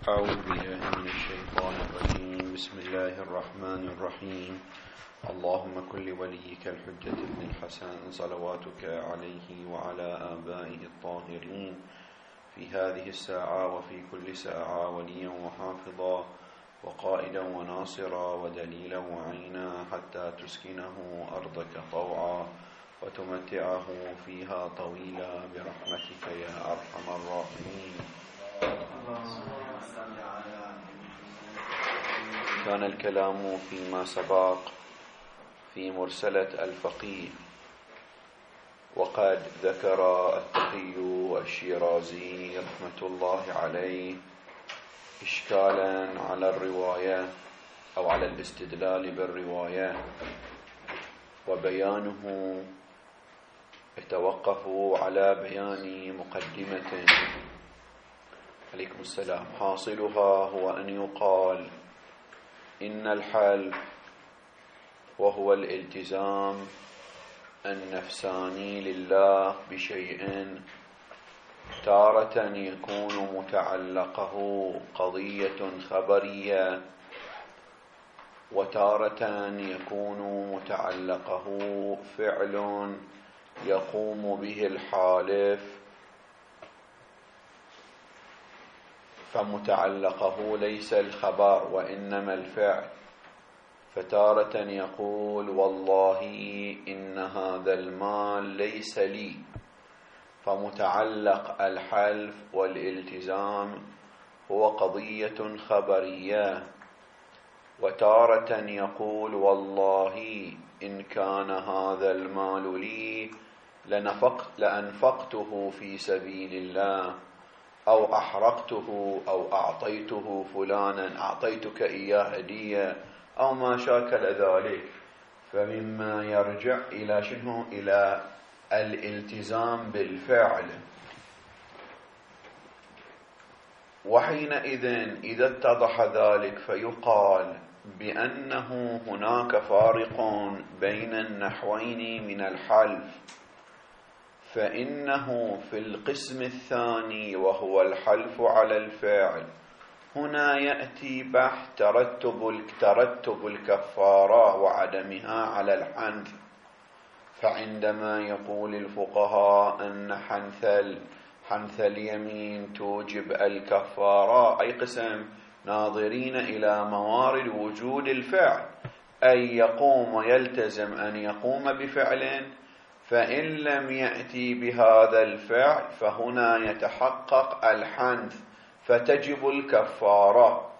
أعوذ بالله من الشيطان الرجيم. بسم الله الرحمن الرحيم. اللهم كل وليك الحجة ابن الحسن صلواتك عليه وعلى آبائه الطاهرين في هذه الساعة وفي كل ساعة وليا وحافظا وقائدا وناصرا ودليلا وعينا حتى تسكنه أرضك طوعا وتمتعه فيها طويلا برحمتك يا أرحم الراحمين. كان الكلام فيما سبق في مرسلة الفقيه، وقد ذكر التقي الشيرازي رحمة الله عليه إشكالا على الرواية أو على الاستدلال بالرواية، وبيانه يتوقف على بيان مقدمة. عليكم السلام. حاصلها هو أن يقال إن الحلف وهو الالتزام النفساني لله بشيء تارة يكون متعلقه قضية خبرية، وتارة يكون متعلقه فعل يقوم به الحالف، فمتعلقه ليس الخبر وإنما الفعل. فتارة يقول والله إن هذا المال ليس لي، فمتعلق الحلف والالتزام هو قضية خبرية. وتارة يقول والله إن كان هذا المال لي لأنفقته في سبيل الله، أو أحرقته، أو أعطيته فلانا، أعطيتك إياه هدية، أو ما شاكل ذلك. فمما يرجع إلى شنو؟ إلى الالتزام بالفعل. وحينئذ إذا اتضح ذلك فيقال بأنه هناك فارق بين النحوين من الحلف، فإنه في القسم الثاني وهو الحلف على الفعل هنا يأتي بحث ترتب الكفارة وعدمها على الحنث. فعندما يقول الفقهاء أن حنث اليمين توجب الكفارة، أي قسم ناظرين إلى موارد وجود الفعل، أي يقوم ويلتزم أن يقوم بفعل، فإن لم يأتي بهذا الفعل فهنا يتحقق الحنث فتجب الكفارة.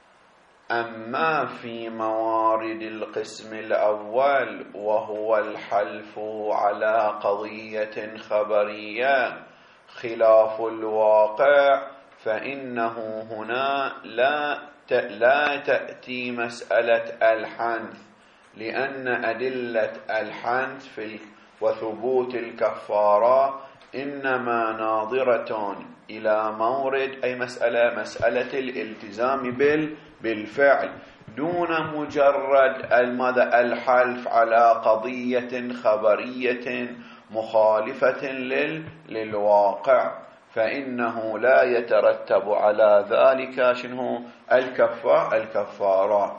أما في موارد القسم الأول وهو الحلف على قضية خبرية خلاف الواقع، فإنه هنا لا تأتي مسألة الحنث، لأن أدلة الحنث وثبوت الكفارة إنما ناظرة إلى مورد أي مسألة الالتزام بالفعل، دون مجرد الحلف على قضية خبرية مخالفة للواقع، فإنه لا يترتب على ذلك شنو؟ الكفارة،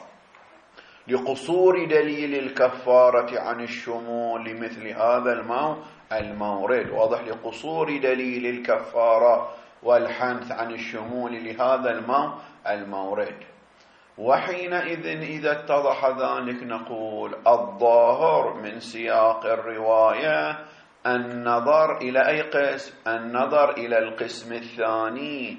لقصور دليل الكفارة عن الشمول لمثل هذا المورد. واضح؟ لقصور دليل الكفارة والحنث عن الشمول لهذا المورد. وحينئذ إذا اتضح ذلك نقول الظاهر من سياق الرواية النظر إلى أي قسم؟ النظر إلى القسم الثاني،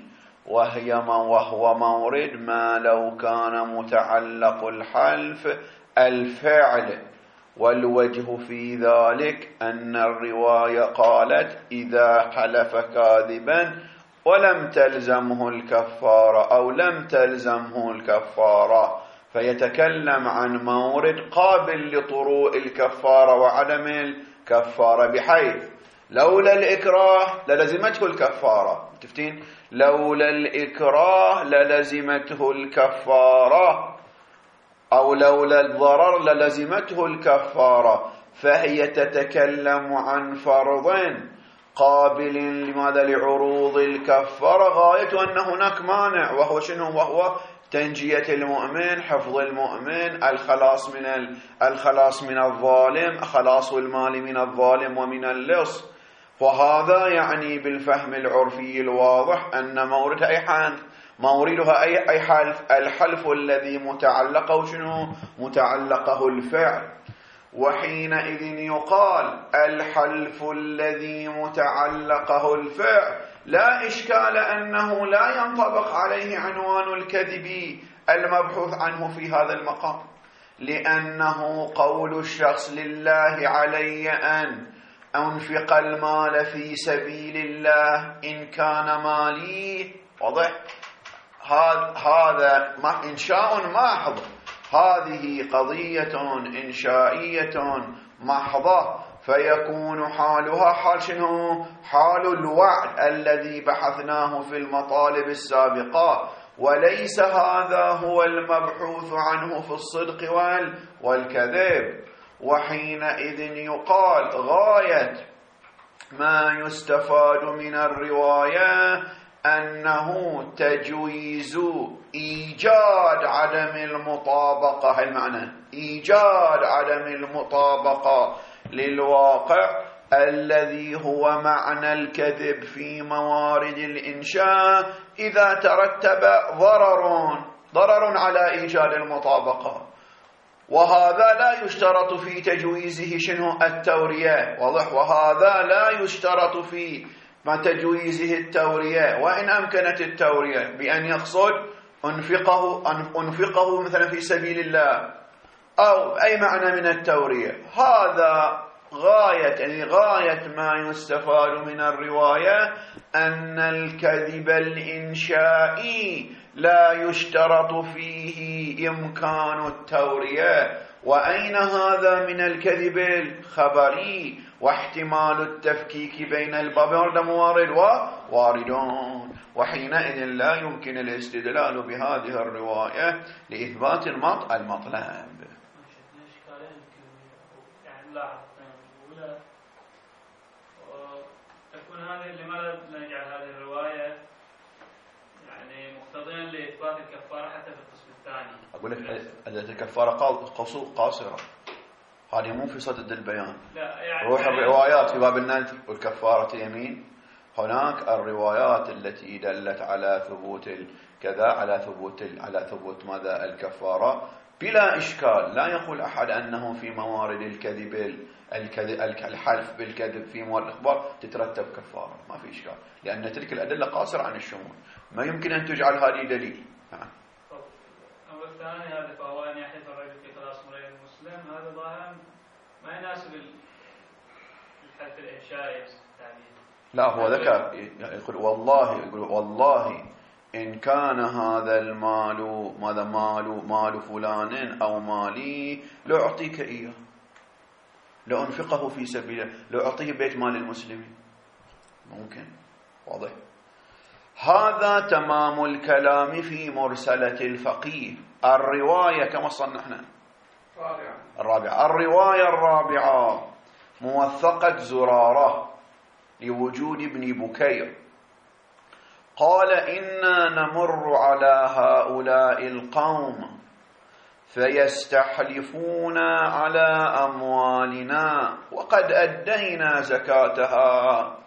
وهو مورد ما لو كان متعلق الحلف الفعل. والوجه في ذلك أن الرواية قالت إذا حلف كاذبا ولم تلزمه الكفارة أو لم تلزمه الكفارة، فيتكلم عن مورد قابل لطروء الكفارة وعدم الكفارة، بحيث لولا الإكراه للزمته الكفارة. تفتين؟ لولا الإكراه للزمته الكفارة، أو لولا الضرر للزمته الكفارة. فهي تتكلم عن فرض قابل لماذا لعروض الكفارة، غاية أن هناك مانع، وهو شنو؟ وهو تنجية المؤمن، حفظ المؤمن، الخلاص من الظالم، خلاص المال من الظالم ومن اللص. وهذا يعني بالفهم العرفي الواضح أن موردها أي حلف، الحلف الذي متعلقه شنو؟ متعلقه الفعل. وحينئذ يقال الحلف الذي متعلقه الفعل لا إشكال أنه لا ينطبق عليه عنوان الكذب المبحوث عنه في هذا المقام، لأنه قول الشخص لله علي أن أنفق المال في سبيل الله إن كان مالي، واضح؟ هذا إنشاء محض، هذه قضية إنشائية محضة، فيكون حالها حال شنو؟ حال الوعد الذي بحثناه في المطالب السابقة، وليس هذا هو المبحوث عنه في الصدق والكذب. وحينئذ يقال غاية ما يستفاد من الرواية أنه تجويز إيجاد عدم المطابقة، المعنى إيجاد عدم المطابقة للواقع الذي هو معنى الكذب في موارد الإنشاء إذا ترتب ضرر على إيجاد المطابقة، وهذا لا يشترط في تجويزه شنو؟ التورية، واضح؟ وهذا لا يشترط في ما تجويزه التورية، وإن أمكنت التورية بأن يقصد أنفقه مثلا في سبيل الله أو أي معنى من التورية. هذا غاية ما يستفاد من الرواية أن الكذب الإنشائي لا يشترط فيه إمكان التورية. وأين هذا من الكذب الخبري واحتمال التفكيك بين الباب موارد وواردون؟ وحينئذ لا يمكن الاستدلال بهذه الرواية لإثبات المطلب. تكون هذه لماذا نجعل هذه الرواية يعني مقتضيا لإثبات الكفارة حتى في القسم الثاني؟ أقول لك أداة الكفارة قاصرة، هذه مو في صدد البيان. لا يعني روح الروايات في باب النذر والكفارة يمين، هناك الروايات التي دلت على ثبوت كذا، على ثبوت ماذا؟ الكفارة بلا إشكال. لا يقول أحد أنه في موارد الحلف بالكذب في موارد الإخبار تترتب كفارة، ما في إشكال، لأن تلك الأدلة قاصرة عن الشمول، ما يمكن أن تجعل هذه دليل. أول ثاني هذا فهو أن يحلف الرجل في خلاص امرئ مسلم، هذا ظاهرا ما يناسب الحلف الإنشائي. لا، هو ذكر يقول والله إن كان هذا المال ماذا مال فلان أو مالي لأعطيك إياه، لأنفقه في سبيله، لأعطيه بيت مال المسلمين، ممكن، واضح؟ هذا تمام الكلام في مرسلة الفقيه. الرواية كما صنعنا الرواية الرابعة موثقة زرارة لوجود ابن بكير قال إنا نمر على هؤلاء القوم فيستحلفون على أموالنا وقد أدينا زكاتها،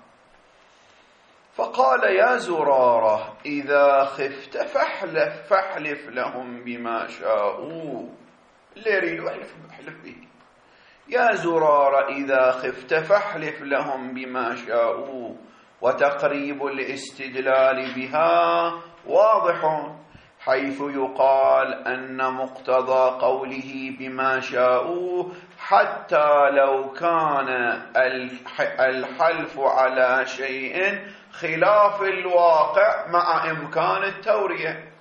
فقال يا زرارة إذا خفت فاحلف لهم بما شاءوا، اللي يريد احلف به. يا زرارة إذا خفت فاحلف لهم بما شاءوا. وتقريب الاستدلال بها واضح، حيث يقال أن مقتضى قوله بما شاءوا حتى لو كان الحلف على شيء خلاف الواقع مع إمكان التورية،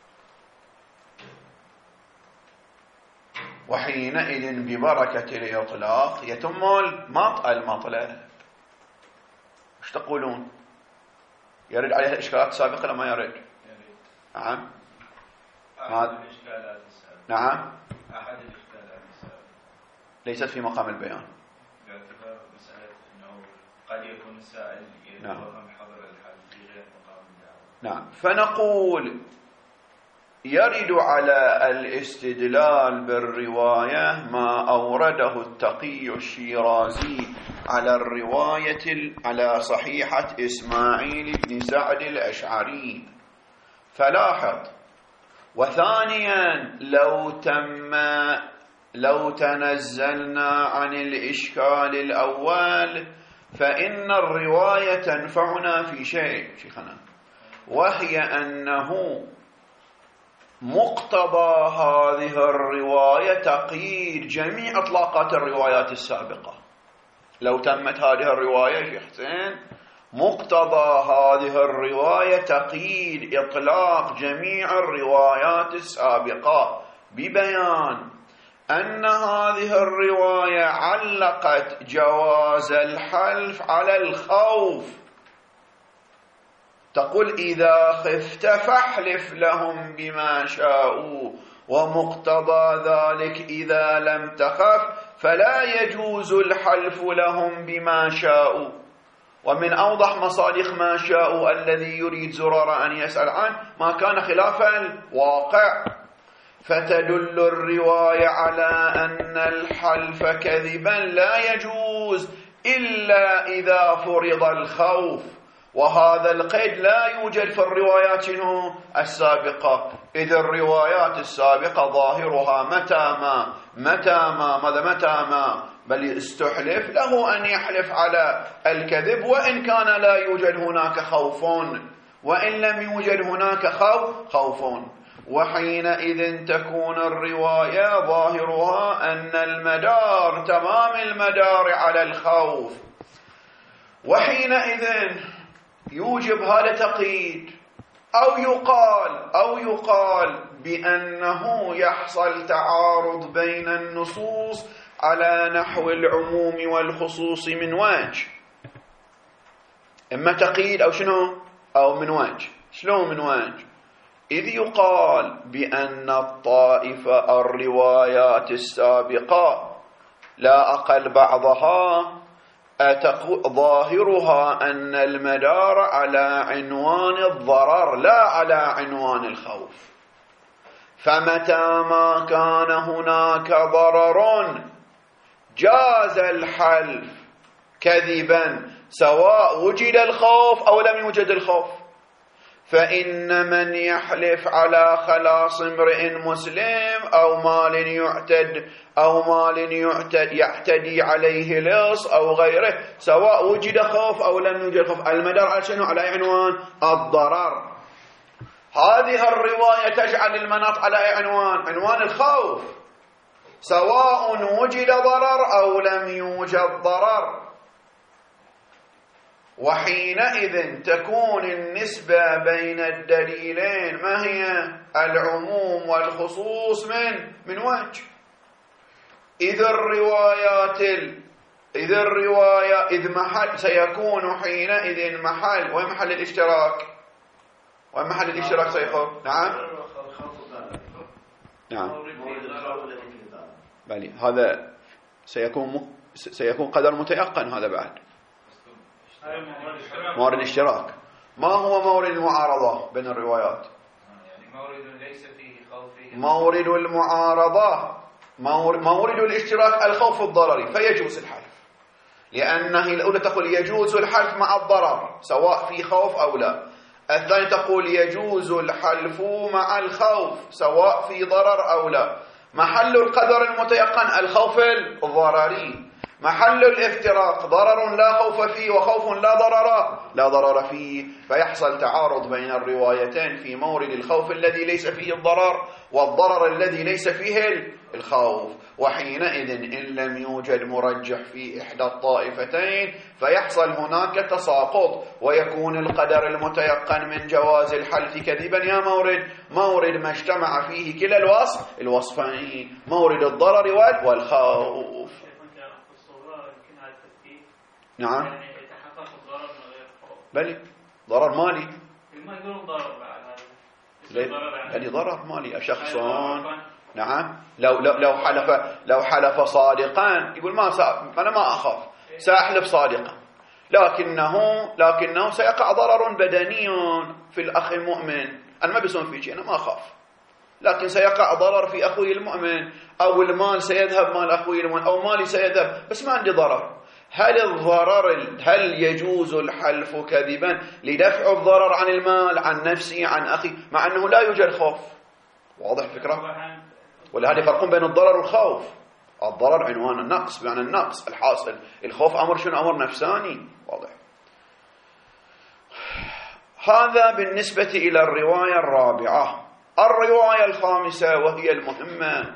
وحينئذ ببركة الإطلاق يتم المطلب. ايش تقولون؟ يرد عليها الإشكالات السابقة لما يرد؟ نعم. أحد الإشكالات السابقة. نعم. أحد الإشكالات السابقة ليست في مقام البيان. باعتبار مسألة أنه قد يكون السائل نعم. يتوهم حظر الحل في غير مقام الدعوة. نعم. فنقول يرد على الاستدلال بالرواية ما أورده التقي الشيرازي على الرواية على صحيحة إسماعيل بن سعد الأشعري. فلاحظ. وثانيا لو تنزلنا عن الإشكال الأول فإن الرواية تنفعنا في شيء شيخنا، وهي أنه مقتضى هذه الرواية تقييد جميع إطلاقات الروايات السابقة. لو تمت هذه الرواية شيخ حسين، مقتضى هذه الرواية تقييد إطلاق جميع الروايات السابقة، ببيان أن هذه الرواية علقت جواز الحلف على الخوف. تقول إذا خفت فاحلف لهم بما شاءوا، ومقتضى ذلك إذا لم تخف فلا يجوز الحلف لهم بما شاءوا. ومن أوضح مصادق ما شاءوا الذي يريد زرارة أن يسأل عنه ما كان خلاف الواقع. فتدل الرواية على أن الحلف كذبا لا يجوز إلا إذا فرض الخوف، وهذا القيد لا يوجد في الروايات السابقة، إذ الروايات السابقة ظاهرها متى ما بل استحلف له أن يحلف على الكذب وإن كان لا يوجد هناك خوف، وإن لم يوجد هناك خوف. وحينئذ تكون الرواية ظاهرها أن المدار تمام المدار على الخوف، وحينئذ يوجب هذا تقييد. أو يقال بأنه يحصل تعارض بين النصوص على نحو العموم والخصوص من وجه، إما تقييد أو شنو أو من وجه. شلون من وجه؟ إذ يقال بأن الطائفة الروايات السابقة لا أقل بعضها ظاهرها أن المدار على عنوان الضرر لا على عنوان الخوف، فمتى ما كان هناك ضرر جاز الحلف كذبا سواء وجد الخوف أو لم يوجد الخوف. فإن من يحلف على خلاص امرئ مسلم أو مال يعتدي عليه لص أو غيره سواء وجد خوف أو لم يوجد خوف، المدار على شنو؟ على عنوان الضرر. هذه الرواية تجعل المناط على عنوان الخوف، سواء وجد ضرر أو لم يوجد ضرر. وحينئذ تكون النسبة بين الدليلين ما هي؟ العموم والخصوص من وجه. إذ محل سيكون حينئذ محل، وين محل الاشتراك؟ وين محل الاشتراك سيكون؟ نعم بلي هذا سيكون قدر متيقن. هذا بعد مورد الاشتراك. ما هو مورد المعارضة بين الروايات؟ يعني مورد ليس فيه خوف. مورد المعارضة مورد الاشتراك الخوف الضرري، فيجوز الحلف، لأنه الأولى تقول يجوز الحلف مع الضرر سواء في خوف أو لا، الثانية تقول يجوز الحلف مع الخوف سواء في ضرر أو لا. محل القدر المتيقن الخوف الضرري، محل الافتراق ضرر لا خوف فيه وخوف لا ضرر فيه، فيحصل تعارض بين الروايتين في مورد الخوف الذي ليس فيه الضرر والضرر الذي ليس فيه الخوف. وحينئذ إن لم يوجد مرجح في إحدى الطائفتين فيحصل هناك تساقط، ويكون القدر المتيقن من جواز الحلف كذبا يا مورد ما اجتمع فيه كلا الوصفين، مورد الضرر والخوف. نعم يتحقق الضرر من غير خوف. بلي ضرر مالي. ما يقولون ضرر بعد هذا. بلي ضرر مالي. شخص نعم لو حلف صادقا يقول أنا ما أخاف سأحلف صادقا، لكنه سيقع ضرر بدني في الأخ المؤمن. أنا ما بيصون في شيء، أنا ما أخاف، لكن سيقع ضرر في أخوي المؤمن، أو المال سيذهب، مال أخوي المؤمن، أو مالي سيذهب، بس ما عندي ضرر. هل يجوز الحلف كذبا لدفع الضرر عن المال، عن نفسي، عن أخي، مع أنه لا يوجد خوف؟ واضح الفكرة؟ ولهذا يفرقون بين الضرر والخوف. الضرر عنوان النقص، بمعنى النقص الحاصل. الخوف أمر شنو؟ أمر نفساني. واضح. هذا بالنسبة إلى الرواية الرابعة. الرواية الخامسة وهي المهمة،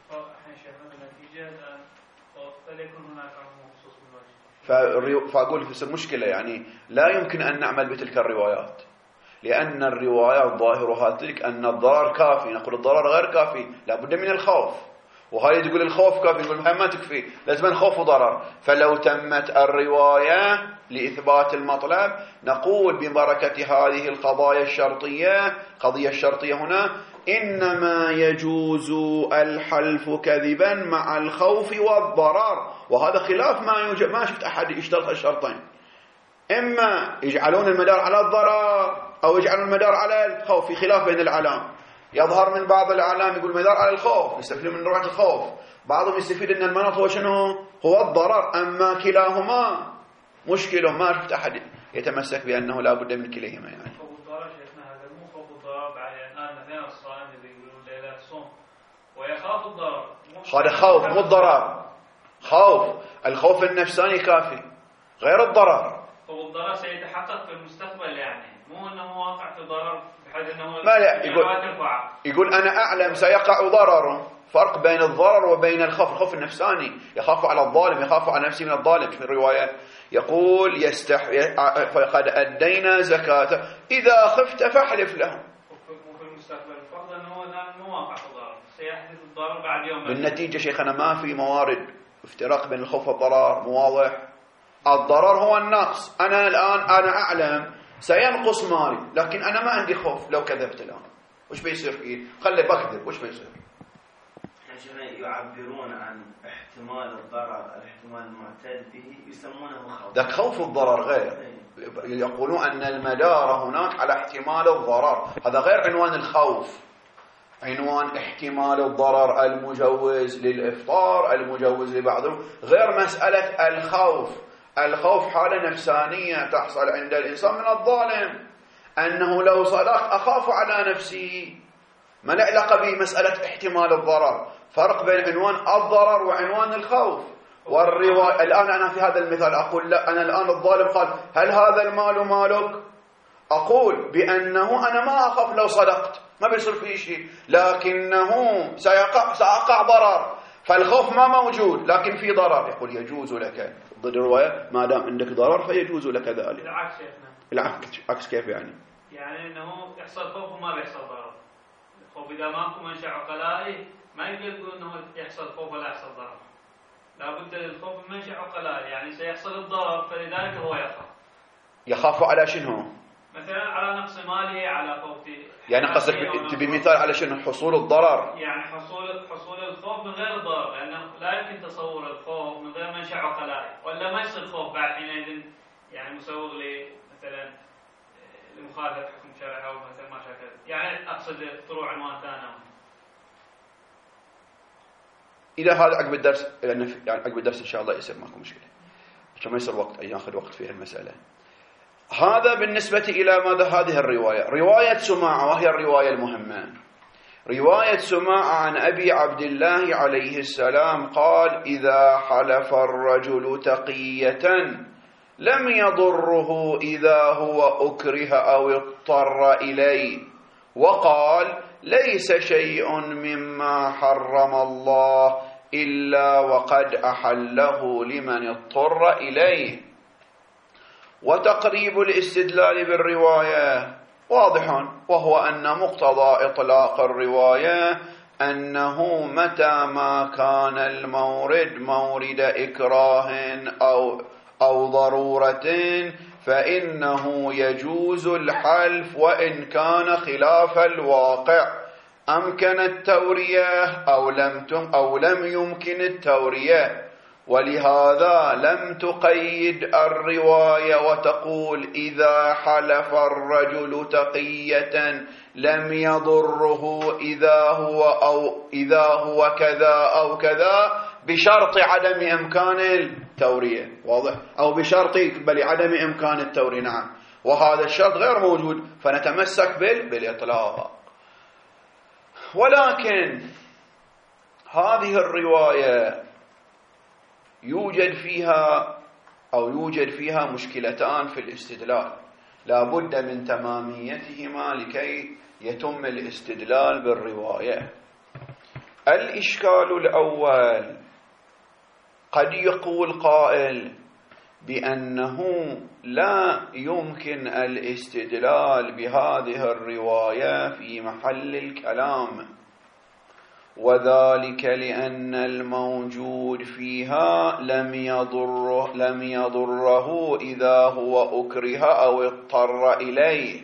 فأقول في مشكلة، يعني لا يمكن أن نعمل بتلك الروايات، لأن الروايات ظاهرها تلك أن الضرر كافي. نقول الضرر غير كافي، لابد من الخوف. وهاي تقول الخوف كافي، نقول ما تكفي، لازم خوف وضرر. فلو تمت الرواية لإثبات المطلب، نقول ببركة هذه القضايا الشرطية، قضية الشرطية هنا، إنما يجوز الحلف كذبا مع الخوف والضرر. وهذا خلاف ما يوجد، ما شفت أحد يشترط الشرطين، إما يجعلون المدار على الضرر أو يجعلون المدار على الخوف، في خلاف بين العلام. يظهر من بعض الأعلام يقول المدار على الخوف، يستفيد من رواية الخوف، بعضهم يستفيد أن المناط هو شنو؟ هو الضرر. أما كلاهما مشكلة، ما شفت أحد يتمسك بأنه لا بد من كليهما. يعني خوف الضرر شيخنا هذا مو خوف الضرر، بعد الآن مثلا الصائم اللي يقولون ليلة صوم ويخاف الضرر، هذا خوف مو الضرر. خوف، الخوف النفساني كافي غير الضرر. والضرر سيتحقق في المستقبل، يعني مو أنه واقع في ضرر بحيث أنه ما لا يقول أنا أعلم سيقع ضرر. فرق بين الضرر وبين الخوف. الخوف النفساني، يخاف على الظالم، يخاف على نفسه من الظالم. في الرواية يقول فقد أدينا زكاة إذا خفت فاحلف له. وفي المستقبل الفرض أنه مو واقع في ضرر، سيحدث الضرر بعد يوم. بالنتيجة شيخنا ما في موارد افتراق بين الخوف والضرر، واضح. الضرر هو النقص. أنا الآن أعلم سينقص مالي، لكن أنا ما عندي خوف. لو كذبت الآن وش بيصير فيه؟ خلي بكذب، وش بيصير؟ يعبرون عن احتمال الضرر، الاحتمال المعتاد به، يسمونه خوف. ذاك خوف الضرر غير. يقولون أن المدار هناك على احتمال الضرر، هذا غير عنوان الخوف. عنوان احتمال الضرر المجوز للإفطار، المجوز لبعضهم، غير مسألة الخوف. الخوف حالة نفسانية تحصل عند الإنسان من الظالم، أنه لو صدقت أخاف على نفسي، ما له علاقة بمسألة احتمال الضرر. فرق بين عنوان الضرر وعنوان الخوف. والرواية الآن أنا في هذا المثال أقول لا، أنا الآن الظالم قال هل هذا المال مالك؟ أقول بأنه أنا ما أخاف لو صدقت، ما بيصير فيه شيء، لكنه سأقع ضرر. فالخوف ما موجود لكن في ضرر. يقول يجوز لك ضد الرواية ما دام عندك ضرر فيجوز لك ذلك. العكس شيخنا. العكس كيف يعني؟ يعني أنه يحصل خوف وما بيحصل ضرر. الخوف إذا ماكو منشأ عقلائي ما يقول أنه يحصل خوف ولا يحصل ضرر. لابد للخوف من منشأ عقلائي، يعني سيحصل الضرر فلذلك هو يخاف. يخاف على شنو؟ مثلا على نقص ماله، على خوفه. يعني قصدك تبي مثال على شنو؟ حصول الضرر. يعني حصول الخوف من غير ضرر، لأنه لا يمكن تصور الخوف من غير منشأ عقلائي، ولا ما يصير خوف بعد حينئذ يعني مسوغ مثلا لمخالفة حكم شرعي أو مثلا ما شاكل. يعني أقصد طلوع عنوان ثاني. إلى هذا عقب الدرس، يعني عقب الدرس إن شاء الله يصير ماكو مشكلة، عشان ما يصير وقت ياخذ وقت في المسألة. هذا بالنسبة إلى ماذا؟ هذه الرواية، رواية سماعة، وهي الرواية المهمة. رواية سماعة عن أبي عبد الله عليه السلام قال: إذا حلف الرجل تقية لم يضره إذا هو أكره أو اضطر إليه. وقال: ليس شيء مما حرم الله إلا وقد أحله لمن اضطر إليه. وتقريب الاستدلال بالرواية واضح، وهو أن مقتضى إطلاق الرواية أنه متى ما كان المورد مورد إكراه أو ضرورة فإنه يجوز الحلف وإن كان خلاف الواقع، أمكن التورية أو لم يمكن التورية. ولهذا لم تقيد الرواية وتقول إذا حلف الرجل تقية لم يضره إذا هو كذا أو كذا بشرط عدم إمكان التورية. واضح؟ أو بشرط بل عدم إمكان التورية. نعم، وهذا الشرط غير موجود، فنتمسك بالإطلاق. ولكن هذه الرواية يوجد فيها مشكلتان في الاستدلال، لا بد من تماميتهما لكي يتم الاستدلال بالرواية. الإشكال الأول، قد يقول قائل بأنه لا يمكن الاستدلال بهذه الرواية في محل الكلام، وذلك لأن الموجود فيها لم يضره إذا هو أكره أو اضطر إليه.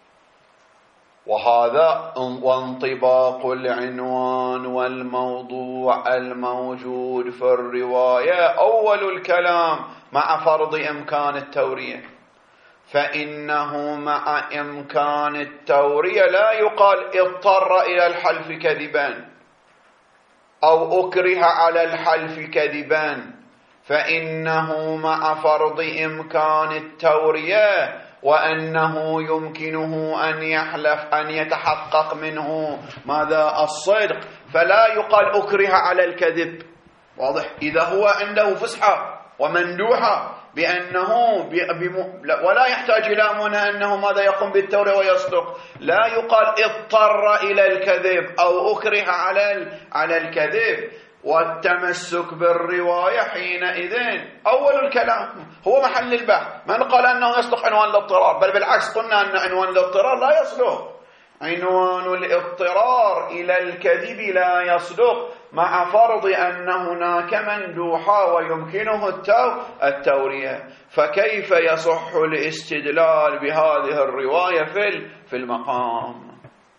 وهذا وانطباق العنوان والموضوع الموجود في الرواية أول الكلام مع فرض إمكان التورية، فإنه مع إمكان التورية لا يقال اضطر إلى الحلف كذبا أو أكره على الحلف كذبا، فإنه مع فرض إمكان التورية وأنه يمكنه أن يحلف أن يتحقق منه ماذا؟ الصدق، فلا يقال أكره على الكذب. واضح؟ إذا هو عنده فسحة ومندوحة بأنه ولا يحتاج إلى منى أنه ماذا يقوم بالتورية ويصدق، لا يقال اضطر إلى الكذب أو أكره على الكذب. والتمسك بالرواية حينئذ أول الكلام هو محل البحث. من قال أنه يصدق عنوان الاضطرار؟ بل بالعكس، قلنا أن عنوان الاضطرار لا يصدق. عنوان الاضطرار إلى الكذب لا يصدق مع فرض أن هناك مندوحة ويمكنه التورية. فكيف يصح الاستدلال بهذه الرواية في المقام؟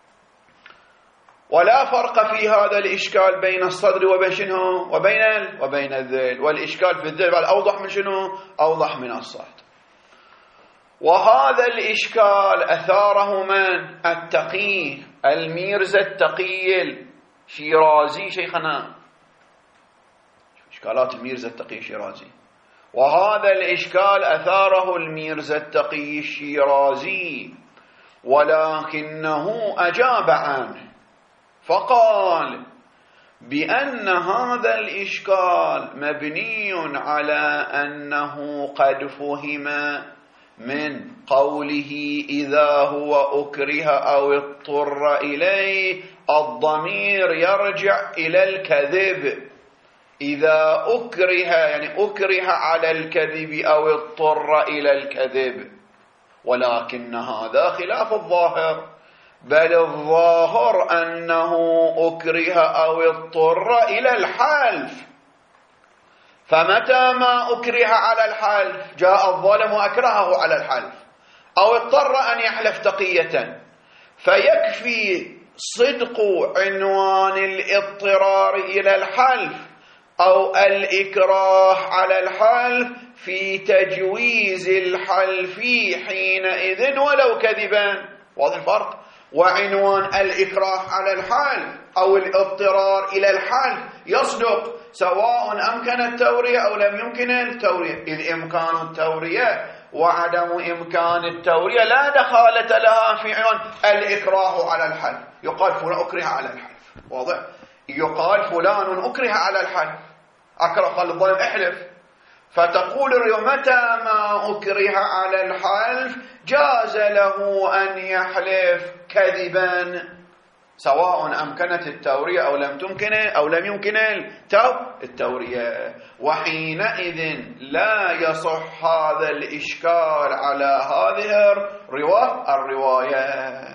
ولا فرق في هذا الإشكال بين الصدر وبين شنو؟ وبين الذيل. والإشكال في الذيل أوضح من شنو؟ أوضح من الصدر. وهذا الإشكال أثاره من؟ التقي الميرزا التقي الشيرازي شيخنا، إشكالات الميرزا التقي الشيرازي. وهذا الإشكال أثاره الميرزا التقي الشيرازي، ولكنه أجاب عنه فقال بأن هذا الإشكال مبني على أنه قد فهم من قوله إذا هو أكره أو اضطر إليه الضمير يرجع إلى الكذب. إذا أكره يعني أكره على الكذب أو اضطر إلى الكذب، ولكن هذا خلاف الظاهر، بل الظاهر أنه أكره أو اضطر إلى الحلف. فمتى ما أكره على الحلف جاء الظالم وأكرهه على الحلف أو اضطر أن يحلف تقية، فيكفي صدق عنوان الاضطرار إلى الحلف أو الإكراه على الحلف في تجويز الحلف حينئذ ولو كذبا. واضح الفرق؟ وعنوان الإكراه على الحلف أو الاضطرار إلى الحلف يصدق سواء أمكن التورية أو لم يمكن التورية، إذ إمكان التورية وعدم إمكان التورية لا دخالة لها في عنوان الإكراه على الحلف. يقال فلان أكره على الحلف، واضح؟ يقال فلان أكره على الحلف، أكره قال الظالم احلف، فتقول متى ما أكره على الحلف جاز له أن يحلف كذبا سواء أمكنت التورية أو لم يمكن التورية. وحينئذ لا يصح هذا الإشكال على هذه الرواية.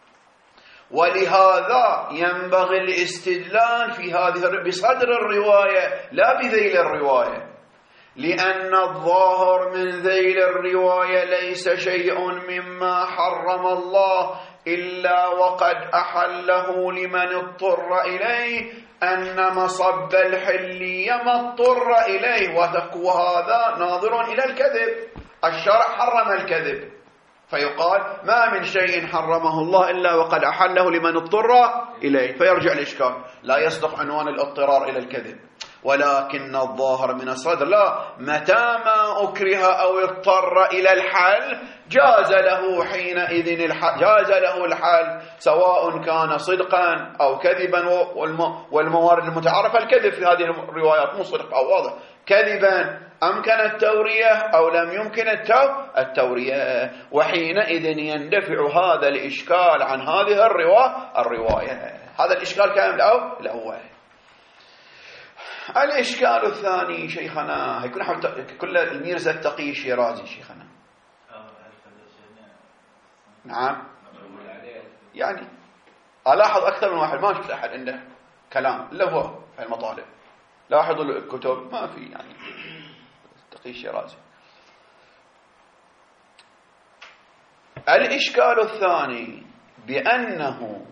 ولهذا ينبغي الاستدلال في هذه بصدر الرواية لا بذيل الرواية، لأن الظاهر من ذيل الرواية ليس شيء مما حرم الله إلا وقد أحله لمن اضطر إليه، أن مصب الحلية ما اضطر إليه، وهذا ناظر إلى الكذب. الشرع حرم الكذب، فيقال ما من شيء حرمه الله إلا وقد أحله لمن اضطر إليه، فيرجع الإشكال. لا يصدق عنوان الاضطرار إلى الكذب، ولكن الظاهر من الصدر لا، متى ما أكره أو اضطر إلى الحل جاز له حينئذ جاز له الحل، سواء كان صدقا أو كذبا. والموارد المتعارفة الكذب في هذه الروايات، مو صدق أو واضح، كذبا أمكن التورية أو لم يمكن التورية، وحينئذ يندفع هذا الإشكال عن هذه الرواية. هذا الإشكال كان الأول. الإشكال الثاني شيخنا يكون كل الميرزا التقي الشيرازي شيخنا. نعم، يعني ألاحظ أكثر من واحد ما شفت أحد عنده كلام إلا هو في المطالب. لاحظوا الكتب ما في، يعني التقي الشيرازي. الإشكال الثاني بأنه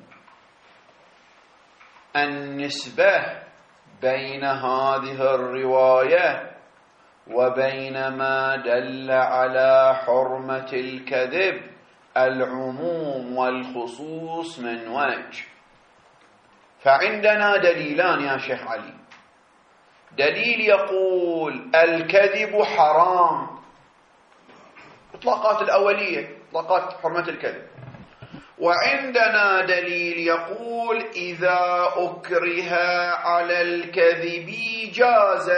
النسبة بين هذه الرواية وبين ما دل على حرمة الكذب العموم والخصوص من وجه. فعندنا دليلان يا شيخ علي. دليل يقول الكذب حرام، إطلاقات الأولية، إطلاقات حرمة الكذب. وعندنا دليل يقول إذا أكره على الكذب جاز.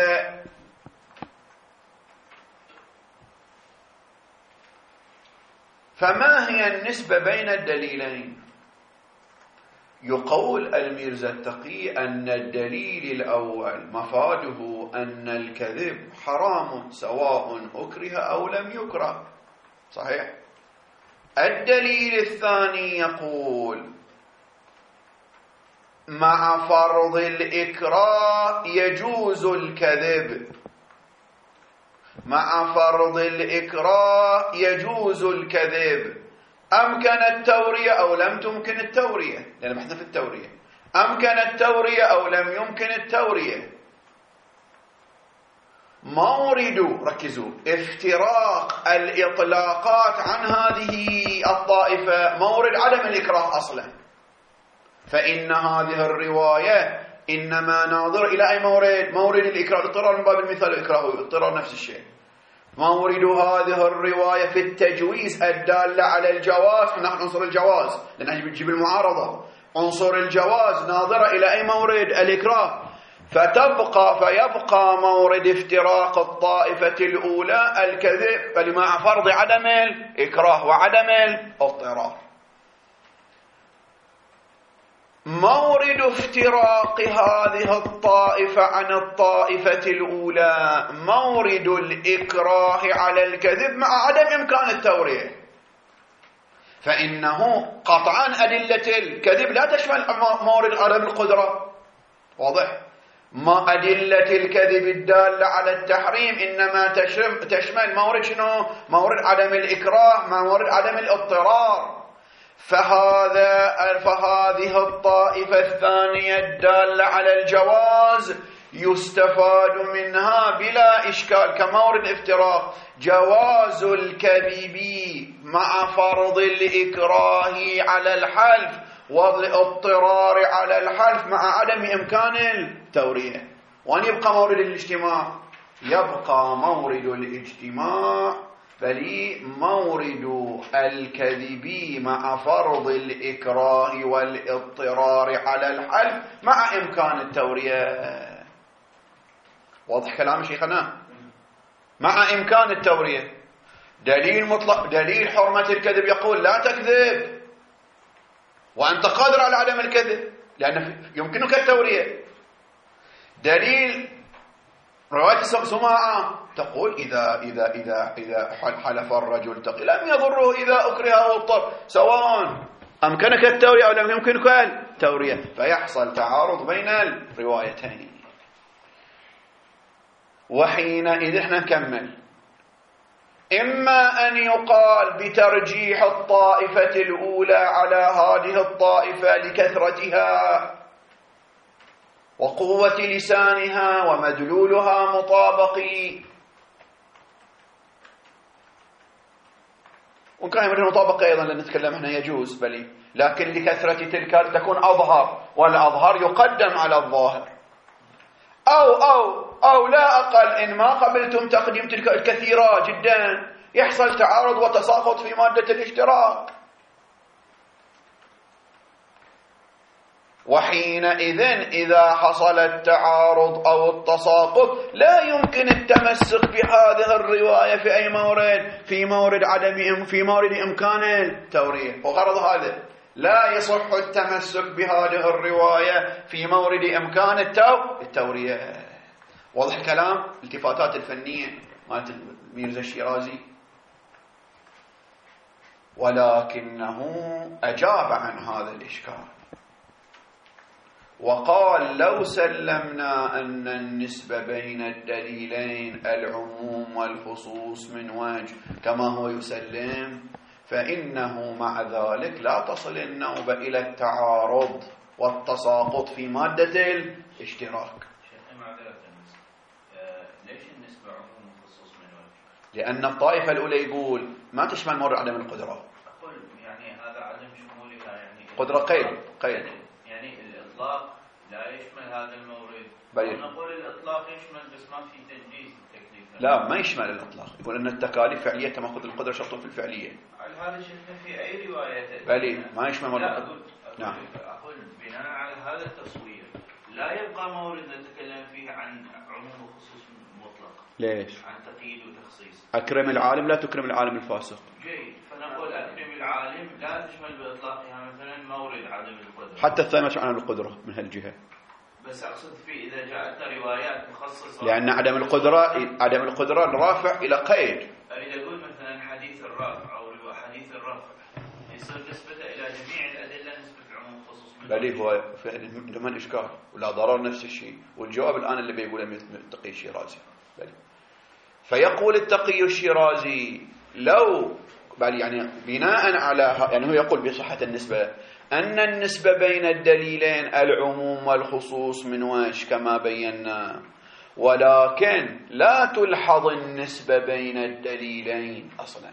فما هي النسبة بين الدليلين؟ يقول الميرزا التقي أن الدليل الأول مفاده أن الكذب حرام سواء أكره أو لم يكره، صحيح. الدليل الثاني يقول مع فرض الإكراه يجوز الكذب، مع فرض الإكراه يجوز الكذب، أمكن التورية أو لم تمكن التورية، لأن بحثنا في التورية، أمكن التورية أو لم يمكن التورية. مورد، ركزوا، افتراق الإطلاقات عن هذه الطائفة مورد عدم الإكراه أصلا. فإن هذه الرواية إنما ناظر إلى أي مورد الإكراه، الاضطرار من باب المثال الإكراه والاضطرار نفس الشيء. مورد هذه الرواية في التجويز الدالة على الجواز، نحن عنصر الجواز لأنه نجيب المعارضة، عنصر الجواز ناظر إلى أي مورد الإكراه، فيبقى مورد افتراق الطائفة الأولى الكذب، فلمع فرض عدم الإكراه وعدم الاضطرار. مورد افتراق هذه الطائفة عن الطائفة الأولى مورد الإكراه على الكذب مع عدم إمكان التورية، فإنه قطعا أدلة الكذب لا تشمل مورد عدم القدرة، واضح؟ ما أدلة الكذب الدالة على التحريم إنما تشمل مورد شنو؟ مورد عدم الإكراه مع مورد عدم الاضطرار. فهذه الطائفة الثانية الدالة على الجواز يستفاد منها بلا إشكال كمورد افتراق جواز الكذب مع فرض الإكراه على الحلف والاضطرار على الحلف مع عدم إمكان التورية. وأن يبقى مورد الاجتماع، يبقى مورد الاجتماع بل مورد الكذب مع فرض الإكراه والاضطرار على الحلف مع إمكان التورية. واضح كلام شيخنا؟ مع إمكان التورية. دليل مطلق، دليل حرمة الكذب يقول لا تكذب وأنت قادر على عدم الكذب لأن يمكنك التورية. دليل رواية سماعة تقول إذا حلف الرجل تقي لم يضره إذا أكره أو اضطر، سواء أمكنك التورية أو لم يمكنك التورية، فيحصل تعارض بين الروايتين. وحينئذ احنا نكمل. إما أن يقال بترجيح الطائفة الأولى على هذه الطائفة لكثرتها وقوة لسانها ومدلولها مطابقي، وإن كان يمكن المطابقة أيضا لن نتكلم هنا يجوز بل لكن لكثرة تلك تكون أظهر، والأظهر يقدم على الظاهر، أو لا أقل إن ما قبلتم تقديم تلك الكثيرة جدا يحصل تعارض وتساقط في مادة الاشتراك، وحينئذ إذا حصل التعارض أو التساقط لا يمكن التمسك بهذه الرواية في أي مورد، في مورد إمكان التورية، وغرض هذا لا يصح التمسك بهذه الرواية في مورد إمكان التورية. واضح الكلام؟ التفاتات الفنية مالت ميرزا الشيرازي. ولكنه أجاب عن هذا الإشكال وقال لو سلمنا أن النسبة بين الدليلين العموم والخصوص من وجه كما هو يسلم، فإنه مع ذلك لا تصل النوبة إلى التعارض والتساقط في مادة الاشتراك. ليش النسبة عموم وخصوص من وجه؟ لأن الطائفة الأولى يقول ما تشمل مورد عدم القدرة. أقول يعني هذا عدم شمولها، يعني قدرة قيد يعني الإطلاق لا يشمل هذا المورد. بل نقول الإطلاق يشمل بس ما في تنجيز التكليف. لا ما يشمل الإطلاق، يقول أن التكاليف فعلية تماخذ القدرة شرط في الفعلية. هذا شفنا في أي رواية. بل ما يشمل مورد القدرة. نعم. أقول بناء على هذا التصوير لا يبقى مورد نتكلم فيه عن عموم وخصوص مطلق. ليش؟ عن تقييد وتخصيص. أكرم العالم لا تكرم العالم الفاسق. جيد، فنقول أكرم العالم لا تشمل بإطلاقها مثلا مورد عدم القدرة. حتى الثاني مش عن القدرة من هالجهة. بس أقصد في إذا جاءت روايات مخصصة. لأن عدم القدرة رافع إلى قيد. أريد أقول مثلا حديث الرافع أو حديث الرفع يصير نسبته إلى جميع الأدلة نسبة العموم خصوص. بل هو من إشكال ولا ضرر نفس الشيء، والجواب الآن اللي بيقوله التقي الشيرازي. فيقول التقي الشيرازي لو بل يعني بناء على يعني هو يقول بصحة النسبة أن النسبة بين الدليلين العموم والخصوص من وجه كما بينا، ولكن لا تلحظ النسبة بين الدليلين أصلا،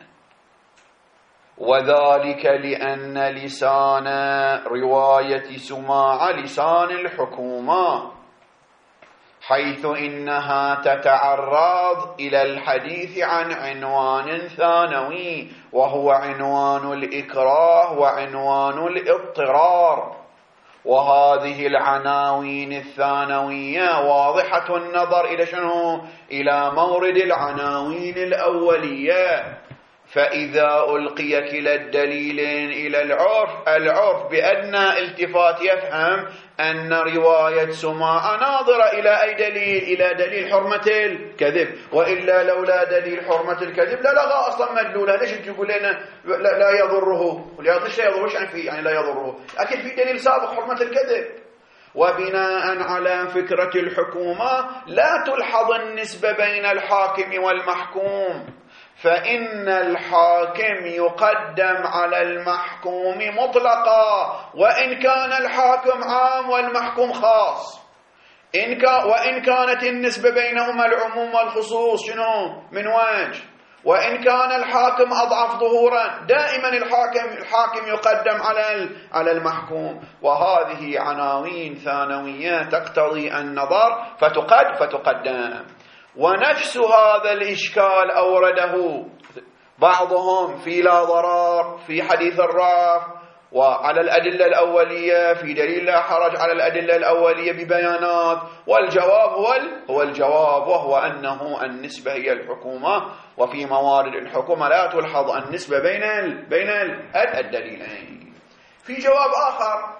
وذلك لأن لسان رواية سماع لسان الحكومة، حيث إنها تتعرض إلى الحديث عن عنوان ثانوي وهو عنوان الإكراه وعنوان الاضطرار، وهذه العناوين الثانوية واضحة النظر إلى شنو؟ إلى مورد العناوين الأولية. فإذا ألقي كلا الدليلين إلى العرف بأدنى التفات يفهم أن رواية سماع ناظرة إلى أي دليل؟ إلى دليل حرمة الكذب، وإلا لولا دليل حرمة الكذب للغى أصلا مدلولها. ليش تقول لنا لا يضره؟ ليش لا يضره؟ يعني لا يضره، لكن في دليل سابق حرمة الكذب. وبناء على فكرة الحكومة لا تلحظ النسبة بين الحاكم والمحكوم، فإن الحاكم يقدم على المحكوم مطلقا وإن كان الحاكم عام والمحكوم خاص، وإن كانت النسبة بينهما العموم والخصوص شنو؟ من وجه، وإن كان الحاكم أضعف ظهورا دائما الحاكم يقدم على المحكوم. وهذه عناوين ثانوية تقتضي النظر فتقدم. ونفس هذا الإشكال أورده بعضهم في لا ضرر في حديث الرفع وعلى الأدلة الأولية في دليل لا حرج على الأدلة الأولية ببيانات، والجواب هو الجواب، وهو أنه النسبة هي الحكومة، وفي موارد الحكومة لا تلحظ النسبة بين الدليلين. في جواب آخر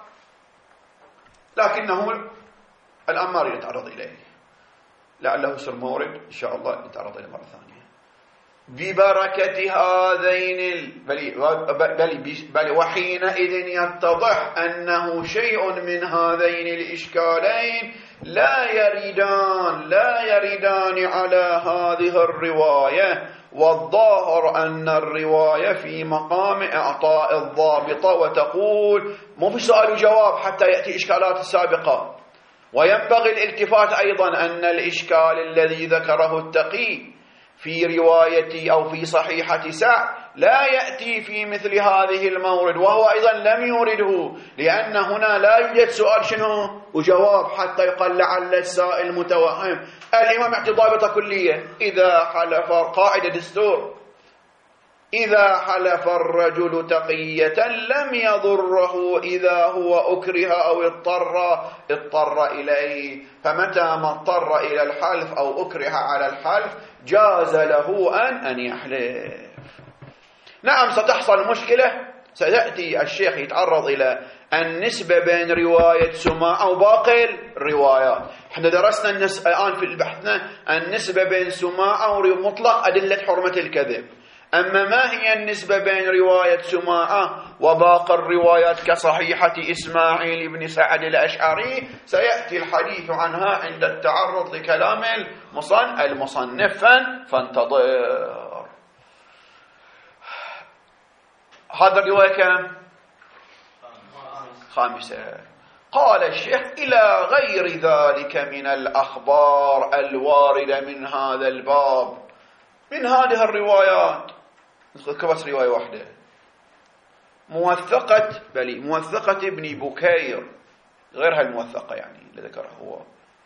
لكنه الآن ما نتعرض إليه، لعله يصير مورد إن شاء الله نتعرض إليه مرة ثانية. ببركة هذين بل وحينئذ يتضح أنه شيء من هذين الإشكالين لا يردان على هذه الرواية، والظاهر أن الرواية في مقام إعطاء الضابطة، وتقول مو في سؤال وجواب حتى يأتي إشكالات السابقة. وينبغي الالتفات أيضا أن الإشكال الذي ذكره التقي في رواية أو في صحيحة سعد لا يأتي في مثل هذه المورد، وهو أيضا لم يورده، لأن هنا لا يوجد سؤال شنو وجواب حتى يقال لعل السائل متوهم. الإمام يعطي ضابطة كلية: إذا حلف، قاعدة دستور، إذا حلف الرجل تقية لم يضره إذا هو أكره أو اضطر إليه، فمتى ما اضطر إلى الحلف أو أكره على الحلف جاز له أن يحلف. نعم ستحصل مشكلة، سيأتي الشيخ يتعرض إلى النسبة بين رواية سماع وباقي الروايات. احنا درسنا الآن في بحثنا النسبة بين سماع ومطلق أدلة حرمة الكذب. أما ما هي النسبة بين رواية سماعة وباقي الروايات كصحيحة إسماعيل بن سعد الأشعري سيأتي الحديث عنها عند التعرض لكلام المصنف، فانتظر. هذا الرواية كم؟ 5. قال الشيخ: إلى غير ذلك من الأخبار الواردة من هذا الباب، من هذه الروايات نذكر بس رواية واحدة، موثقة ابن بكير، غيرها الموثقة يعني اللي ذكرها هو.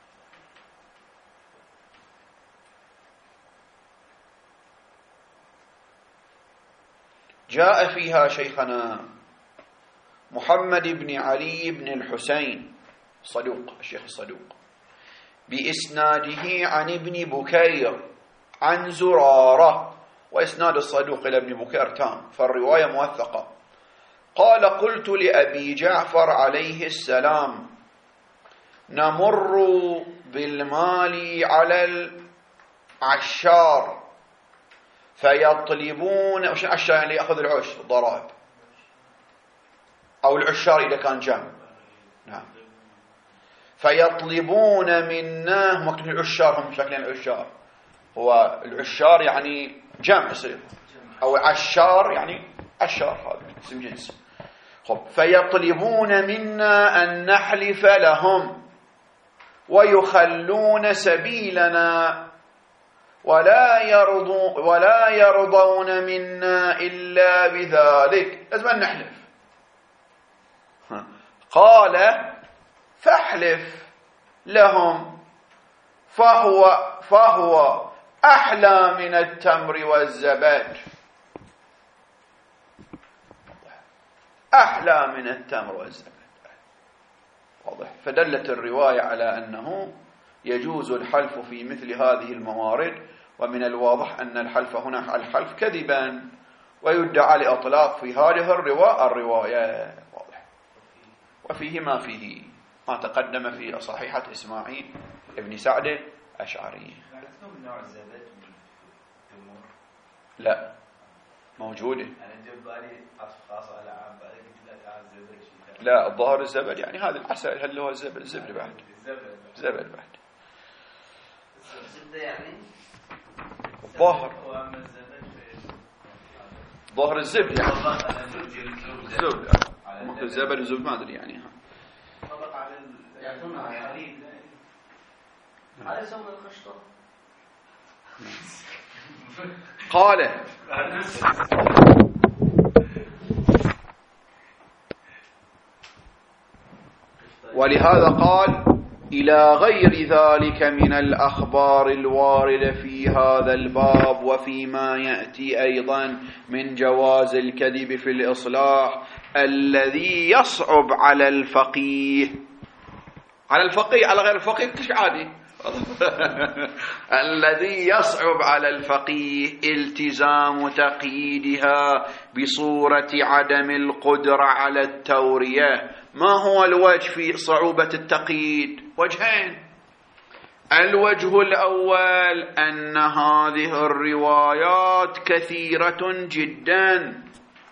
جاء فيها شيخنا محمد بن علي بن الحسين صدوق، الشيخ الصدوق، بإسناده عن ابن بكير عن زرارة، وإسناد الصدوق إلى ابن بكير تام، فالرواية موثقة. قال: قلت لأبي جعفر عليه السلام: نمر بالمال على العشار فيطلبون، وش العشار يعني يأخذ العشر الضرائب، أو العشار إذا كان جمع، نعم، فيطلبون منا، مكتوب العشار، هم شكلين العشار، هو العشار يعني جمع يصير، أو عشار يعني عشار، هذا اسم جنس. خب، فيطلبون منا أن نحلف لهم ويخلون سبيلنا ولا يرضون منا إلا بذلك، لازم أن نحلف. قال: فاحلف لهم فهو أحلى من التمر والزبد، أحلى من التمر والزبد. واضح. فدلت الرواية على أنه يجوز الحلف في مثل هذه الموارد، ومن الواضح أن الحلف هنا الحلف كذبا، ويدعى لإطلاق في هذه الرواية. واضح. وفيه ما فيه ما تقدم في صحيحة إسماعيل ابن سعد الأشعري. لا موجودة. لا، الظاهر الزبد يعني هذا العسل، هل هو الزبد بعد؟ زبد بعد الظاهر الزبد يعني زبد، ممكن الزبد والزبد ما أدري يعني. طبق على يعطونا الحليب هذا يسمى القشطة. قال: ولهذا قال: إلى غير ذلك من الأخبار الواردة في هذا الباب، وفيما يأتي أيضا من جواز الكذب في الإصلاح الذي يصعب على الفقيه، على غير الفقيه كش عادي الذي يصعب على الفقيه التزام تقييدها بصورة عدم القدرة على التورية. ما هو الوجه في صعوبة التقييد؟ وجهين. الوجه الأول أن هذه الروايات كثيرة جدا،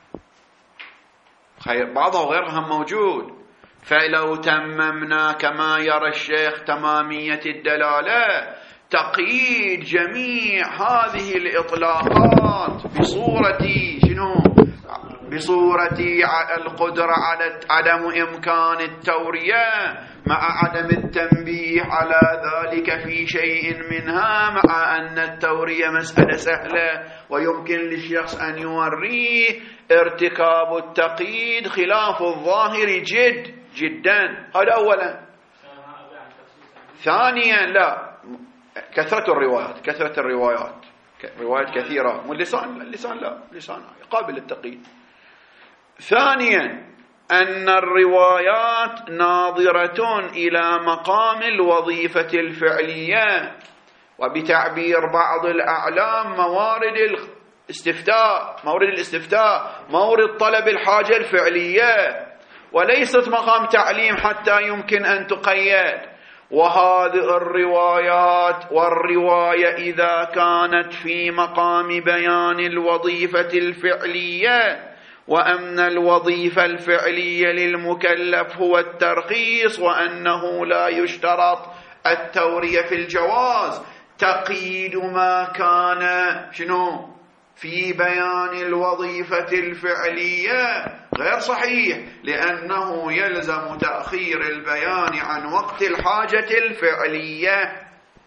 بعضها وغيرها موجود، فلو تممنا كما يرى الشيخ تمامية الدلالة تقييد جميع هذه الإطلاقات بصورة شنو؟ بصورة القدرة على عدم إمكان التورية مع عدم التنبيه على ذلك في شيء منها، مع أن التورية مسألة سهلة ويمكن للشخص أن يوريه. ارتكاب التقييد خلاف الظاهر جدا. هذا أولا. ثانيا لا، كثرة الروايات روايات كثيرة، واللسان لا، لسان قابل للتقييد. ثانيا أن الروايات ناظرة إلى مقام الوظيفة الفعلية، وبتعبير بعض الأعلام مورد الاستفتاء، مورد طلب الحاجة الفعلية، وليست مقام تعليم حتى يمكن أن تقيد. وهذه الروايات والرواية إذا كانت في مقام بيان الوظيفة الفعلية، وأن الوظيفة الفعلية للمكلف هو الترخيص، وأنه لا يشترط التورية في الجواز، تقييد ما كان شنو في بيان الوظيفة الفعلية غير صحيح، لأنه يلزم تأخير البيان عن وقت الحاجة الفعلية.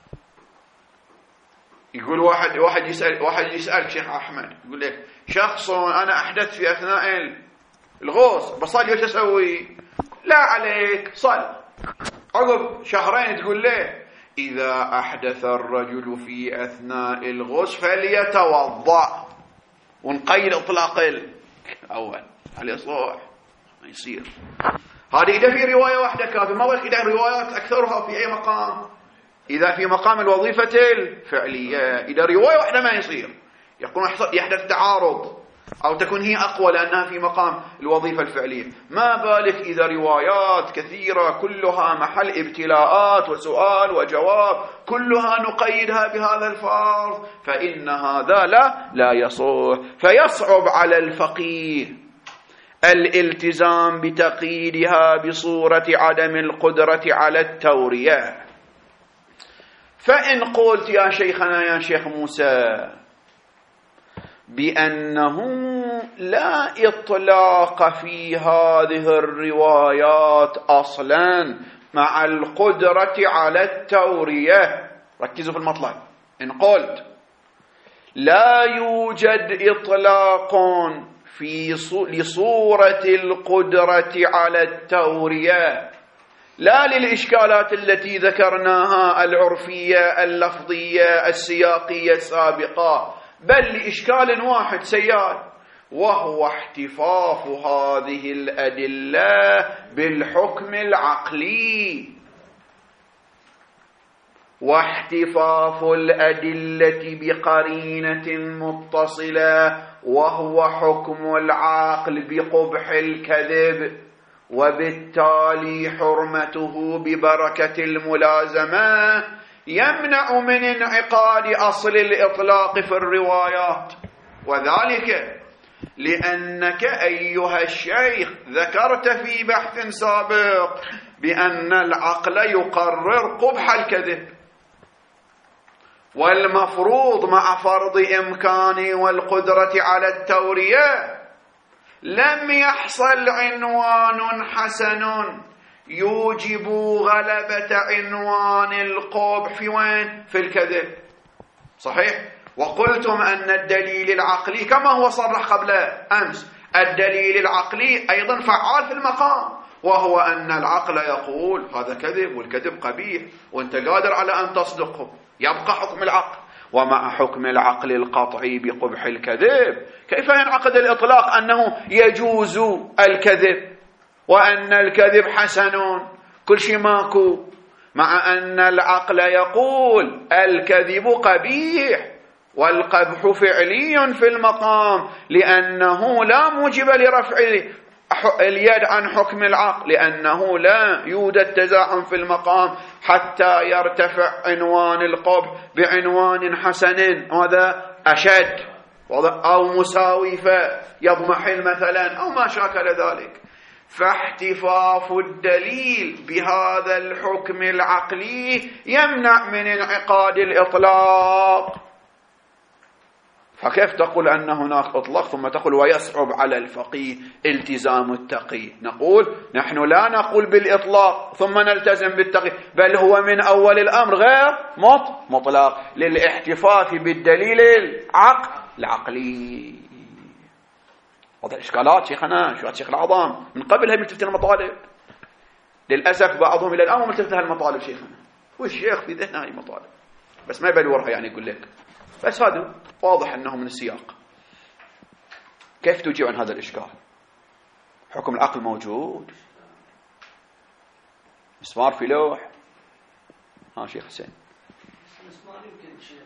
يقول واحد يسأل شيخ أحمد، يقول لك شخص أنا أحدث في أثناء الغوص، بصلي وش أسوي؟ لا عليك، صل. عقب شهرين تقول له إذا أحدث الرجل في أثناء الغوص فليتوضأ، ونقيد إطلاق الأول على صح ما يصير. هذه إذا في رواية واحدة كافي، ما بقى إذا روايات أكثرها في أي مقام، إذا في مقام الوظيفة الفعلية. إذا رواية واحدة ما يصير، يحدث تعارض، أو تكون هي أقوى لأنها في مقام الوظيفة الفعلية. ما بالك إذا روايات كثيرة كلها محل ابتلاءات وسؤال وجواب، كلها نقيدها بهذا الفرض، فإن هذا لا يصح. فيصعب على الفقيه الالتزام بتقييدها بصورة عدم القدرة على التورية. فإن قلت يا شيخنا يا شيخ موسى بأنه لا إطلاق في هذه الروايات أصلا مع القدرة على التورية، ركزوا في المطلب. إن قلت لا يوجد إطلاق لصورة القدرة على التورية، لا للإشكالات التي ذكرناها العرفية اللفظية السياقية السابقة، بل لإشكال واحد سياد، وهو احتفاف هذه الأدلة بالحكم العقلي، واحتفاف الأدلة بقرينة متصلة، وهو حكم العقل بقبح الكذب، وبالتالي حرمته ببركة الملازمة يمنع من انعقاد أصل الإطلاق في الروايات. وذلك لأنك أيها الشيخ ذكرت في بحث سابق بأن العقل يقرر قبح الكذب، والمفروض مع فرض إمكانه والقدرة على التورية لم يحصل عنوان حسن يوجب غلبة عنوان القبح في وين؟ في الكذب. صحيح؟ وقلتم أن الدليل العقلي كما هو صرح قبل أمس، الدليل العقلي أيضا فعال في المقام، وهو أن العقل يقول هذا كذب والكذب قبيح، وأنت قادر على أن تصدقه، يبقى حكم العقل. ومع حكم العقل القطعي بقبح الكذب كيف ينعقد الإطلاق أنه يجوز الكذب وأن الكذب حسن؟ كل شيء ماكو، مع أن العقل يقول الكذب قبيح والقبح فعلي في المقام، لأنه لا موجب لرفع اليد عن حكم العقل، لأنه لا يوجد تزاحم في المقام حتى يرتفع عنوان القبح بعنوان حسن هذا أشد أو مساوي فيضمحل مثلا أو ما شاكل ذلك. فاحتفاف الدليل بهذا الحكم العقلي يمنع من انعقاد الإطلاق. فكيف تقول أن هناك إطلاق ثم تقول ويصعب على الفقيه التزام التقي؟ نقول نحن لا نقول بالإطلاق ثم نلتزم بالتقي، بل هو من أول الأمر غير مطلق للاحتفاف بالدليل العقلي. هذا الإشكالات شيخنا شيخ العظام من قبلها ملتفت المطالب. للأسف بعضهم إلى الآن ملتفت المطالب شيخنا، والشيخ في ذهن هذه المطالب بس ما يبلورها، يعني يقول لك بس هذا واضح أنه من السياق. كيف تجيب عن هذا الإشكال؟ حكم العقل موجود، مسمار في لوح. شيخ حسين مسمار يمكن تشيل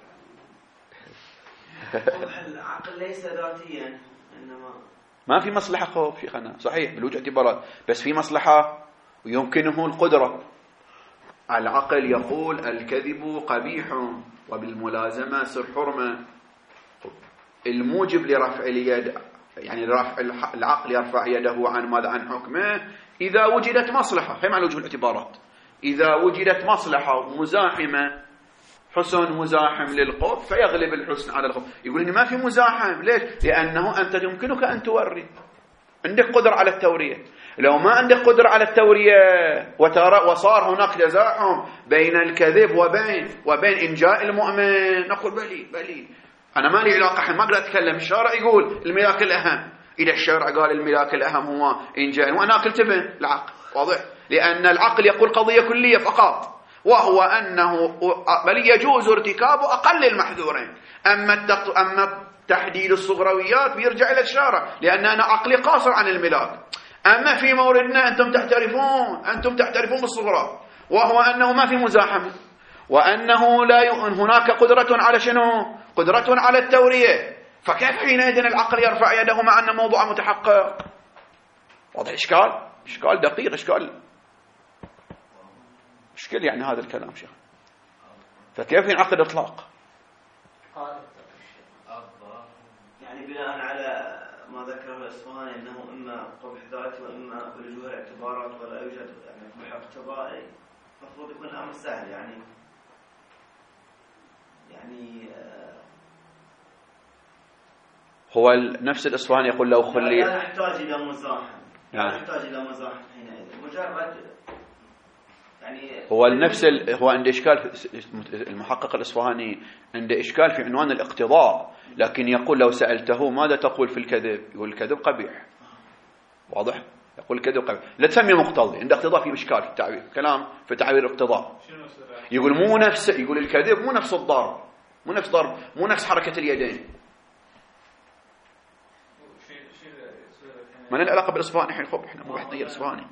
اللوح. العقل ليس ذاتيا، إنما ما في مصلحة خوف شيخنا، صحيح بالوجه اعتبارات، بس في مصلحة ويمكنه القدرة. العقل يقول الكذب قبيح وبالملازمة سر حرمة. الموجب لرفع اليد، يعني العقل يرفع يده عن ماذا؟ عن حكمه إذا وجدت مصلحة. خير على وجه الاعتبارات، إذا وجدت مصلحة مزاحمة، حسن مزاحم للخوف فيغلب الحسن على الخوف. يقول إن ما في مزاحم، ليش؟ لأنه أنت يمكنك أن توري، عندك قدرة على التورية. لو ما عندك قدرة على التورية وصار هناك تزاحم بين الكذب وبين إنجاء المؤمن، نقول بلي أنا ما لي علاقة، ما أقدر أتكلم. الشارع يقول الملاك الأهم، إذا الشارع قال الملاك الأهم هو إنجاء، وأنا أكل تبن العقل واضح، لأن العقل يقول قضية كلية فقط، وهو أنه بل يجوز ارتكاب أقل المحذورين. أما تحديد الصغرويات بيرجع إلى الشارع، لأن أنا عقلي قاصر عن الملاك. أما في موردنا أنتم تعترفون بالصغرى، وهو أنه ما في مزاحمة، وأنه لا هناك قدرة على شنو؟ قدرة على التورية. فكيف حينئذ العقل يرفع يده مع أن موضوع متحقق؟ واضح إشكال دقيق، إشكال يعني هذا الكلام شيخ. فكيف ينعقد إطلاق؟ يعني بناء على ما ذكره الإصفهاني أنه إما قبح ذاتي وإما بلجوء الاعتبارات ولا يوجد يعني قبح اقتضائي، المفروض يكون الأمر سهل. يعني هو نفس الإصفهاني يقول لو خلي لا نحتاج إلى مزاحم، حينئذ مجرد يعني هو هو عنده إشكال المحقق الإصفهاني عنده إشكال في عنوان الاقتضاء، لكن يقول لو سألته ماذا تقول في الكذب؟ يقول الكذب قبيح. واضح؟ يقول الكذب قبيح، لا تسمي مقتضي، عنده اقتضاء في إشكال في التعبير، كلام في تعبير الاقتضاء. يقول مو نفس، يقول الكذب مو نفس الضرب، مو نفس حركة اليدين. ما لنا علاقة بالإصفهاني الحين، خب احنا مو بحثية الإصفهاني.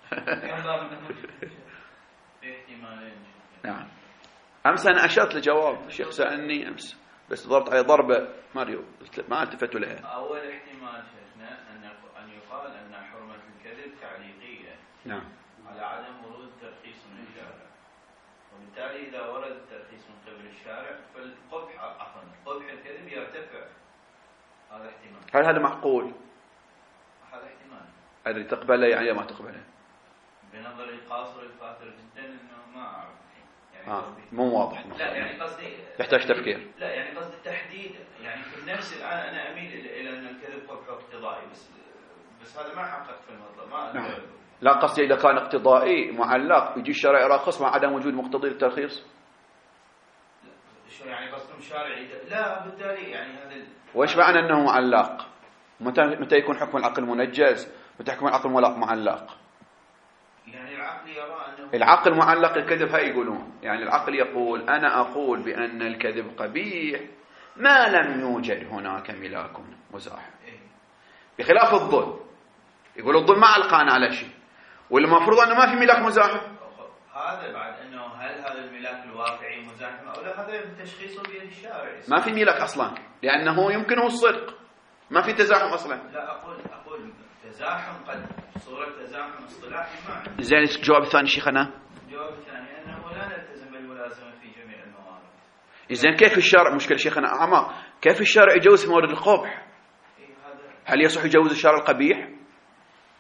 نعم. أمس أنا أشرت لجواب الشيخ سألني أمس، بس ضربت عليه ضربة ماريو ما التفتوا لها. أول احتمال شيخنا أن يقال أن حرمة الكذب تعليقية، نعم، على عدم ورود الترخيص من الشارع، وبالتالي إذا ورد الترخيص من قبل الشارع قبح الكذب يرتفع. هذا احتمال. هل هذا معقول؟ هذا احتمال. أدري تقبله يعني ما تقبله؟ بنظري القاصر الفاتر جدا إنه ما أعرف يعني مو واضح. لا يعني قصدي يحتاج تفكير. لا يعني قصدي التحديد، يعني في النفس الآن أنا أميل إلى أن الكذب قبح اقتضائي، بس هذا ما حقق في المطلب. ما لا قصدي إذا كان اقتضائي معلق يجي الشارع يراقص مع عدم وجود مقتضي للترخيص. شو يعني قصدهم شارعي؟ لا بالتالي يعني هذا وإيش معنى أنه معلق؟ متى يكون حكم العقل منجز؟ متى حكم العقل معلق؟ يعني العقل يرى أنه العقل معلق الكذب. هاي يقولون يعني العقل يقول أنا أقول بأن الكذب قبيح ما لم يوجد هناك ملاك مزاحم، بخلاف الظلم. يقول الظلم ما علقان على شيء، والمفروض أنه ما في ملاك مزاحم. هذا بعد أنه هل هذا الملاك الواقعي مزاحم أو لا، هذا تشخيصه بيد الشارع. ما في ملاك أصلا، لأنه يمكنه الصدق، ما في تزاحم أصلا. لا أقول تزاحم، قد صورة تزاحم اصطلاحي ما عندي. زين الجواب الثاني شيخنا؟ الجواب الثاني أنه لا نلتزم بالملازمة في جميع الموارد. زين كيف الشارع، مشكلة شيخنا أعمق، كيف الشارع يجوز مورد القبح؟ هل يصح يجوز الشارع القبيح؟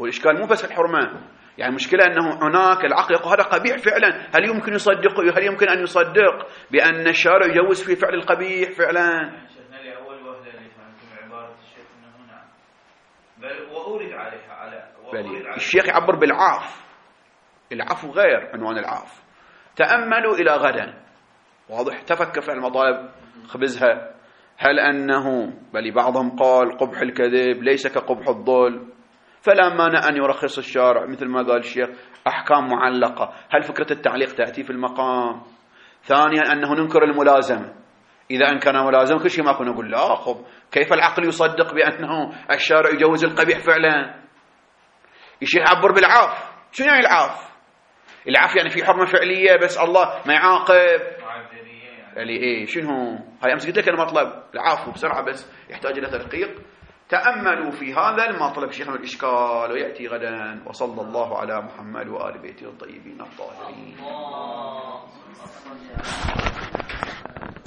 والإشكال مو بس الحرمة، يعني المشكلة أنه هناك العقل يقول هذا قبيح فعلا. هل يمكن يصدق؟ هل يمكن أن يصدق بأن الشارع يجوز فيه فعل القبيح فعلا؟ شفنا لي أول وهلة اللي فهمتم عبارة الشيخ أنه نعم، بل وأورد عليها الشيخ يعبر بالعاف. العفو غير عنوان العاف. تأملوا إلى غدا، واضح، تفكر في المطالب خبزها. هل أنه بل بعضهم قال قبح الكذب ليس كقبح الظلم، فلا مانع أن يرخص الشارع مثل ما قال الشيخ أحكام معلقة. هل فكرة التعليق تأتي في المقام؟ ثانيا أنه ننكر الملازمة، إذا أنكر ملازمة كل شيء ما كنا نقول لا خب كيف العقل يصدق بأنه الشارع يجوز القبيح فعلا؟ الشيخ يعبر بالعاف. شنو يعني العاف؟ العاف يعني في حرمة فعلية بس الله ما يعاقب يعني إيه؟ شنو هاي؟ أمس قلت لك المطلب العفو بسرعة بس يحتاج إلى تدقيق. تأملوا في هذا المطلب شيخنا الإشكال ويأتي غدا. وصلى الله على محمد وآل بيته الطيبين الطاهرين.